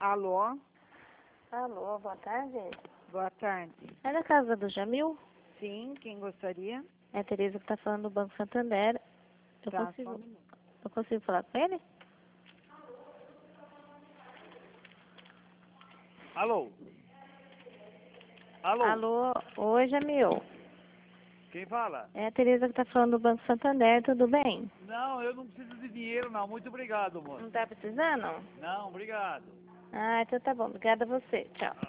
Alô? Alô, boa tarde. Boa tarde. É da casa do Jamil? Sim, quem gostaria? É a Tereza que está falando do Banco Santander. Eu Tá, consigo, só um minuto. eu consigo falar com ele? Alô? Alô? Alô, oi Jamil. Quem fala? É a Tereza que está falando do Banco Santander, tudo bem? Não, eu não preciso de dinheiro não. Muito obrigado, moço. Não está precisando? Não, obrigado. Ah, então tá bom. Obrigada a você. Tchau.